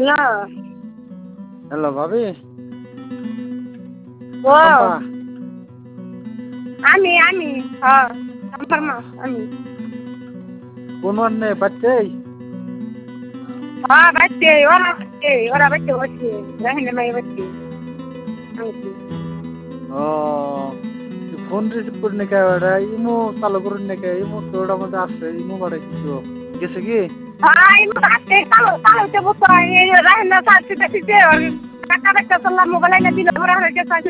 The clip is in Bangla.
হ্যালো হ্যালো ভাবি ও শম্পা আমি হ্যাঁ আমার মা আমি কোন মানে বাচ্চাই হ্যাঁ ওরা বাচ্চে বসছে রাহিনা মাই বাচ্চে ও ফোন রিসিভ করে নাকি ওটা ইমো চালু করুন নাকি ইমো তো ওটার মধ্যে আছে ইমো বাড়ে কিছু গেছে কি হ্যাঁ ইমো আসতে কালো তে বসে রাহিনা সাথে সাথে কাটা কাটা চললাম মোবাইল না দিল ওরা হয়ে গেছে